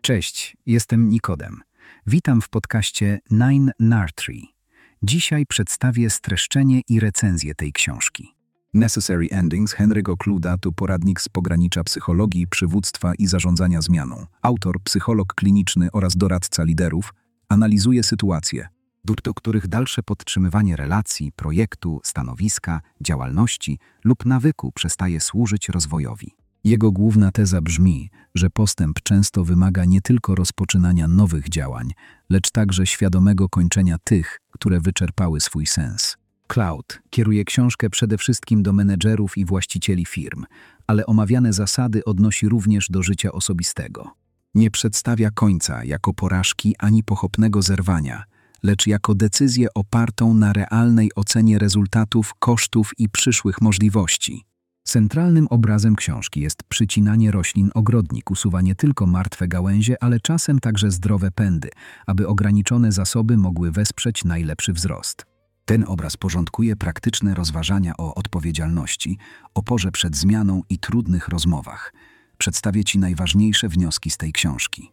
Cześć, jestem Nikodem. Witam w podcaście Nine Nartree. Dzisiaj przedstawię streszczenie i recenzję tej książki. Necessary Endings Henry'ego Clouda to poradnik z pogranicza psychologii, przywództwa i zarządzania zmianą. Autor, psycholog kliniczny oraz doradca liderów, analizuje sytuacje, Do których dalsze podtrzymywanie relacji, projektu, stanowiska, działalności lub nawyku przestaje służyć rozwojowi. Jego główna teza brzmi, że postęp często wymaga nie tylko rozpoczynania nowych działań, lecz także świadomego kończenia tych, które wyczerpały swój sens. Cloud kieruje książkę przede wszystkim do menedżerów i właścicieli firm, ale omawiane zasady odnosi również do życia osobistego. Nie przedstawia końca jako porażki ani pochopnego zerwania, lecz jako decyzję opartą na realnej ocenie rezultatów, kosztów i przyszłych możliwości. Centralnym obrazem książki jest przycinanie roślin ogrodnik, usuwa nie tylko martwe gałęzie, ale czasem także zdrowe pędy, aby ograniczone zasoby mogły wesprzeć najlepszy wzrost. Ten obraz porządkuje praktyczne rozważania o odpowiedzialności, oporze przed zmianą i trudnych rozmowach. Przedstawię Ci najważniejsze wnioski z tej książki.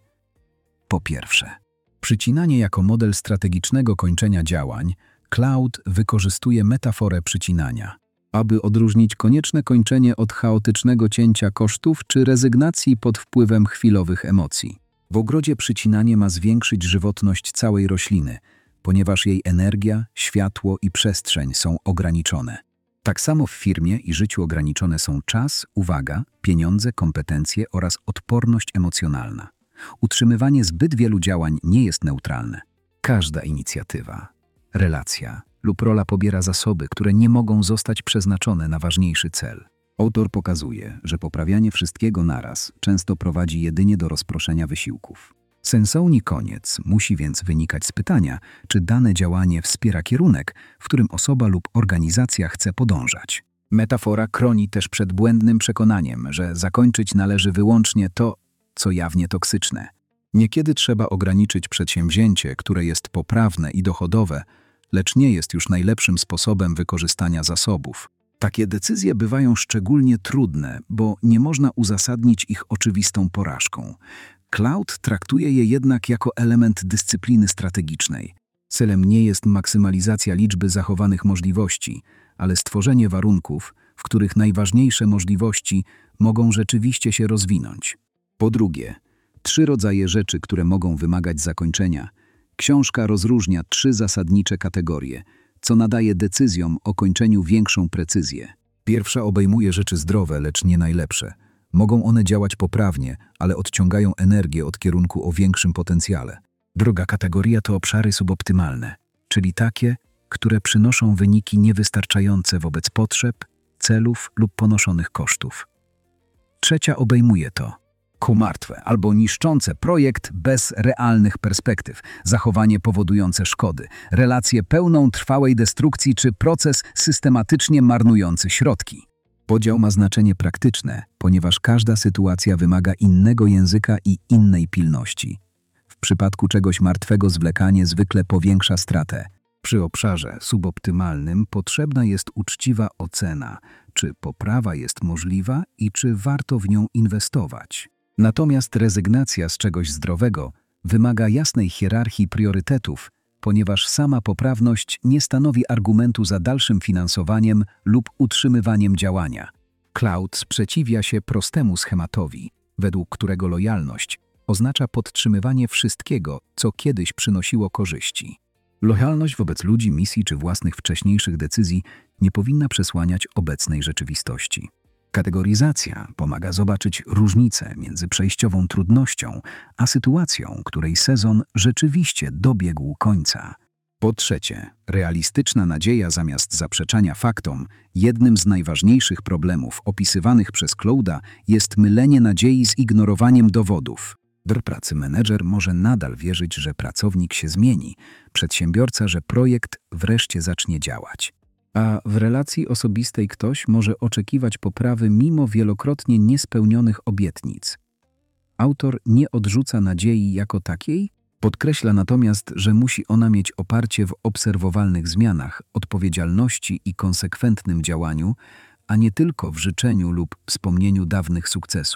Po pierwsze, Przycinanie jako model strategicznego kończenia działań, Cloud wykorzystuje metaforę przycinania, aby odróżnić konieczne kończenie od chaotycznego cięcia kosztów czy rezygnacji pod wpływem chwilowych emocji. W ogrodzie przycinanie ma zwiększyć żywotność całej rośliny, ponieważ jej energia, światło i przestrzeń są ograniczone. Tak samo w firmie i życiu ograniczone są czas, uwaga, pieniądze, kompetencje oraz odporność emocjonalna. Utrzymywanie zbyt wielu działań nie jest neutralne. Każda inicjatywa, relacja lub rola pobiera zasoby, które nie mogą zostać przeznaczone na ważniejszy cel. autor pokazuje, że poprawianie wszystkiego naraz często prowadzi jedynie do rozproszenia wysiłków. Sensowny koniec musi więc wynikać z pytania, czy dane działanie wspiera kierunek, w którym osoba lub organizacja chce podążać. Metafora chroni też przed błędnym przekonaniem, że zakończyć należy wyłącznie to, co jawnie toksyczne. Niekiedy trzeba ograniczyć przedsięwzięcie, które jest poprawne i dochodowe, lecz nie jest już najlepszym sposobem wykorzystania zasobów. Takie decyzje bywają szczególnie trudne, bo nie można uzasadnić ich oczywistą porażką. Cloud traktuje je jednak jako element dyscypliny strategicznej. Celem nie jest maksymalizacja liczby zachowanych możliwości, ale stworzenie warunków, w których najważniejsze możliwości mogą rzeczywiście się rozwinąć. Po drugie, 3 rodzaje rzeczy, które mogą wymagać zakończenia. Książka rozróżnia 3 zasadnicze kategorie, co nadaje decyzjom o kończeniu większą precyzję. Pierwsza obejmuje rzeczy zdrowe, lecz nie najlepsze. Mogą one działać poprawnie, ale odciągają energię od kierunku o większym potencjale. Druga kategoria to obszary suboptymalne, czyli takie, które przynoszą wyniki niewystarczające wobec potrzeb, celów lub ponoszonych kosztów. Trzecia obejmuje to martwe albo niszczące projekt bez realnych perspektyw, zachowanie powodujące szkody, relację pełną trwałej destrukcji czy proces systematycznie marnujący środki. Podział ma znaczenie praktyczne, ponieważ każda sytuacja wymaga innego języka i innej pilności. W przypadku czegoś martwego zwlekanie zwykle powiększa stratę. Przy obszarze suboptymalnym potrzebna jest uczciwa ocena, czy poprawa jest możliwa i czy warto w nią inwestować. Natomiast rezygnacja z czegoś zdrowego wymaga jasnej hierarchii priorytetów, ponieważ sama poprawność nie stanowi argumentu za dalszym finansowaniem lub utrzymywaniem działania. Cloud sprzeciwia się prostemu schematowi, według którego lojalność oznacza podtrzymywanie wszystkiego, co kiedyś przynosiło korzyści. Lojalność wobec ludzi, misji czy własnych wcześniejszych decyzji nie powinna przesłaniać obecnej rzeczywistości. Kategoryzacja pomaga zobaczyć różnicę między przejściową trudnością a sytuacją, której sezon rzeczywiście dobiegł końca. Po trzecie, realistyczna nadzieja zamiast zaprzeczania faktom. Jednym z najważniejszych problemów opisywanych przez Clouda jest mylenie nadziei z ignorowaniem dowodów. Pracy menedżer może nadal wierzyć, że pracownik się zmieni, przedsiębiorca, że projekt wreszcie zacznie działać. A w relacji osobistej ktoś może oczekiwać poprawy mimo wielokrotnie niespełnionych obietnic. Autor nie odrzuca nadziei jako takiej, podkreśla natomiast, że musi ona mieć oparcie w obserwowalnych zmianach, odpowiedzialności i konsekwentnym działaniu, a nie tylko w życzeniu lub wspomnieniu dawnych sukcesów.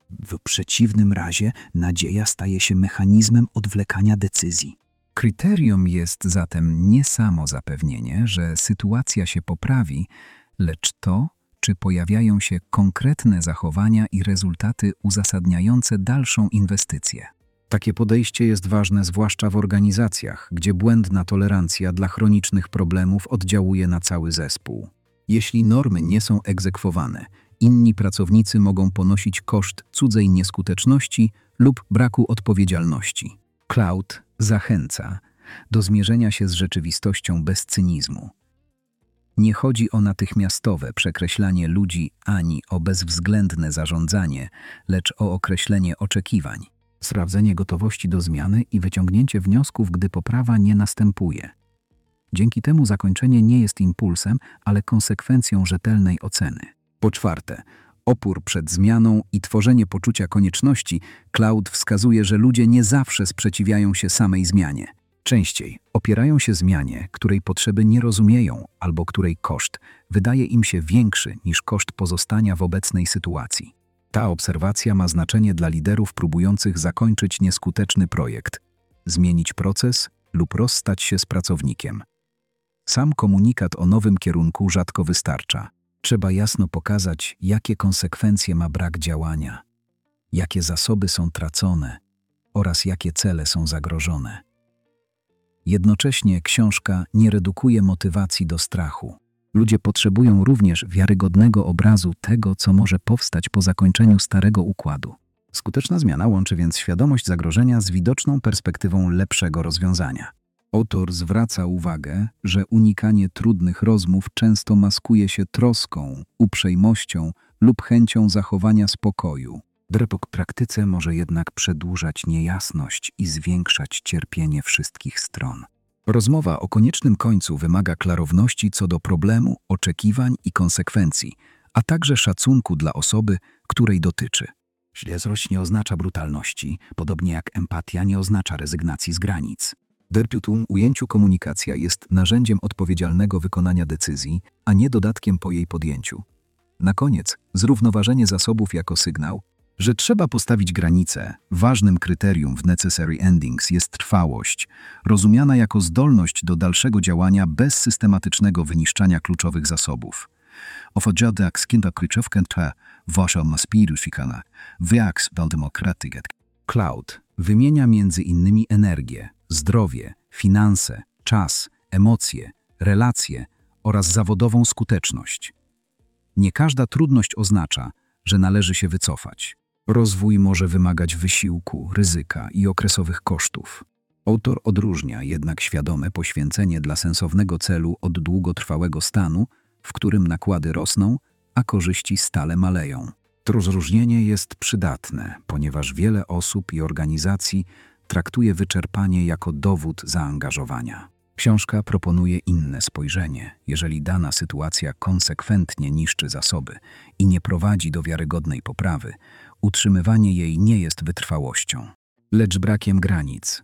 W przeciwnym razie nadzieja staje się mechanizmem odwlekania decyzji. Kryterium jest zatem nie samo zapewnienie, że sytuacja się poprawi, lecz to, czy pojawiają się konkretne zachowania i rezultaty uzasadniające dalszą inwestycję. Takie podejście jest ważne zwłaszcza w organizacjach, gdzie błędna tolerancja dla chronicznych problemów oddziałuje na cały zespół. Jeśli normy nie są egzekwowane, inni pracownicy mogą ponosić koszt cudzej nieskuteczności lub braku odpowiedzialności. Cloud zachęca do zmierzenia się z rzeczywistością bez cynizmu. Nie chodzi o natychmiastowe przekreślanie ludzi ani o bezwzględne zarządzanie, lecz o określenie oczekiwań, sprawdzenie gotowości do zmiany i wyciągnięcie wniosków, gdy poprawa nie następuje. Dzięki temu zakończenie nie jest impulsem, ale konsekwencją rzetelnej oceny. Po czwarte, opór przed zmianą i tworzenie poczucia konieczności. Cloud wskazuje, że ludzie nie zawsze sprzeciwiają się samej zmianie. Częściej opierają się zmianie, której potrzeby nie rozumieją albo której koszt wydaje im się większy niż koszt pozostania w obecnej sytuacji. Ta obserwacja ma znaczenie dla liderów próbujących zakończyć nieskuteczny projekt, zmienić proces lub rozstać się z pracownikiem. Sam komunikat o nowym kierunku rzadko wystarcza. Trzeba jasno pokazać, jakie konsekwencje ma brak działania, jakie zasoby są tracone oraz jakie cele są zagrożone. Jednocześnie książka nie redukuje motywacji do strachu. Ludzie potrzebują również wiarygodnego obrazu tego, co może powstać po zakończeniu starego układu. Skuteczna zmiana łączy więc świadomość zagrożenia z widoczną perspektywą lepszego rozwiązania. Autor zwraca uwagę, że unikanie trudnych rozmów często maskuje się troską, uprzejmością lub chęcią zachowania spokoju. W praktyce może jednak przedłużać niejasność i zwiększać cierpienie wszystkich stron. Rozmowa o koniecznym końcu wymaga klarowności co do problemu, oczekiwań i konsekwencji, a także szacunku dla osoby, której dotyczy. Śledztwo nie oznacza brutalności, podobnie jak empatia nie oznacza rezygnacji z granic. W tym ujęciu komunikacja jest narzędziem odpowiedzialnego wykonania decyzji, a nie dodatkiem po jej podjęciu. Na koniec, zrównoważenie zasobów jako sygnał, że trzeba postawić granice. Ważnym kryterium w Necessary Endings jest trwałość, rozumiana jako zdolność do dalszego działania bez systematycznego wyniszczania kluczowych zasobów. Ofodżadak kinderkryczówkę wasza maspirufikana, wyaks demokratyget. Cloud wymienia między innymi energię, zdrowie, finanse, czas, emocje, relacje oraz zawodową skuteczność. Nie każda trudność oznacza, że należy się wycofać. Rozwój może wymagać wysiłku, ryzyka i okresowych kosztów. Autor odróżnia jednak świadome poświęcenie dla sensownego celu od długotrwałego stanu, w którym nakłady rosną, a korzyści stale maleją. To rozróżnienie jest przydatne, ponieważ wiele osób i organizacji traktuje wyczerpanie jako dowód zaangażowania. Książka proponuje inne spojrzenie. Jeżeli dana sytuacja konsekwentnie niszczy zasoby i nie prowadzi do wiarygodnej poprawy, utrzymywanie jej nie jest wytrwałością, lecz brakiem granic.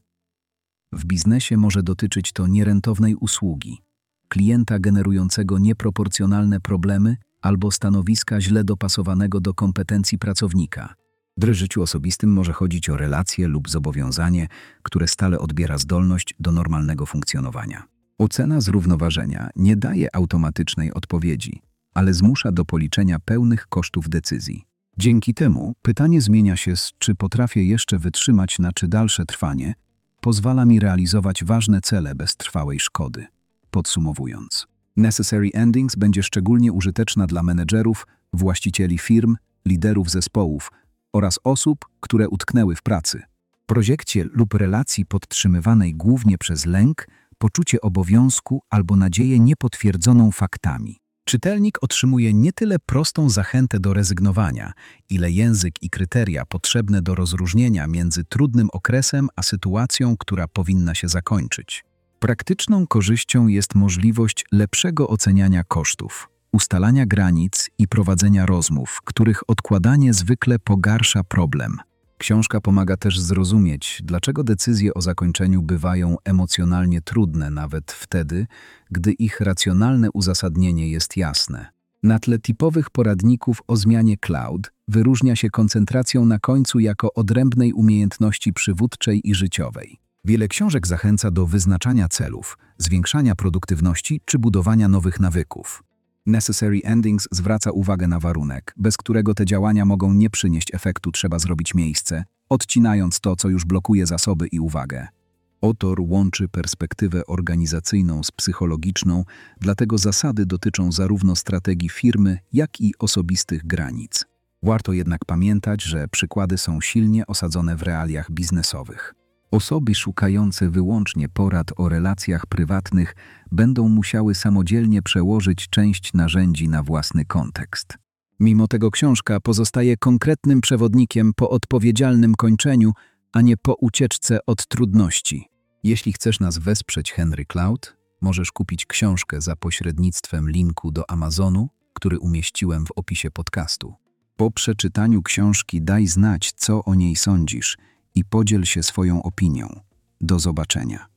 W biznesie może dotyczyć to nierentownej usługi, klienta generującego nieproporcjonalne problemy albo stanowiska źle dopasowanego do kompetencji pracownika. W życiu osobistym może chodzić o relacje lub zobowiązanie, które stale odbiera zdolność do normalnego funkcjonowania. Ocena zrównoważenia nie daje automatycznej odpowiedzi, ale zmusza do policzenia pełnych kosztów decyzji. Dzięki temu pytanie zmienia się z czy potrafię jeszcze wytrzymać na czy dalsze trwanie, pozwala mi realizować ważne cele bez trwałej szkody. Podsumowując, Necessary Endings będzie szczególnie użyteczna dla menedżerów, właścicieli firm, liderów zespołów oraz osób, które utknęły w pracy, projekcie lub relacji podtrzymywanej głównie przez lęk, poczucie obowiązku albo nadzieję niepotwierdzoną faktami. Czytelnik otrzymuje nie tyle prostą zachętę do rezygnowania, ile język i kryteria potrzebne do rozróżnienia między trudnym okresem a sytuacją, która powinna się zakończyć. Praktyczną korzyścią jest możliwość lepszego oceniania kosztów, ustalania granic i prowadzenia rozmów, których odkładanie zwykle pogarsza problem. Książka pomaga też zrozumieć, dlaczego decyzje o zakończeniu bywają emocjonalnie trudne nawet wtedy, gdy ich racjonalne uzasadnienie jest jasne. Na tle typowych poradników o zmianie cloud wyróżnia się koncentracją na końcu jako odrębnej umiejętności przywódczej i życiowej. Wiele książek zachęca do wyznaczania celów, zwiększania produktywności czy budowania nowych nawyków. Necessary Endings zwraca uwagę na warunek, bez którego te działania mogą nie przynieść efektu. Trzeba zrobić miejsce, odcinając to, co już blokuje zasoby i uwagę. Autor łączy perspektywę organizacyjną z psychologiczną, dlatego zasady dotyczą zarówno strategii firmy, jak i osobistych granic. Warto jednak pamiętać, że przykłady są silnie osadzone w realiach biznesowych. Osoby szukające wyłącznie porad o relacjach prywatnych będą musiały samodzielnie przełożyć część narzędzi na własny kontekst. Mimo tego książka pozostaje konkretnym przewodnikiem po odpowiedzialnym kończeniu, a nie po ucieczce od trudności. Jeśli chcesz nas wesprzeć, Henry Cloud, możesz kupić książkę za pośrednictwem linku do Amazonu, który umieściłem w opisie podcastu. Po przeczytaniu książki daj znać, co o niej sądzisz i podziel się swoją opinią. Do zobaczenia.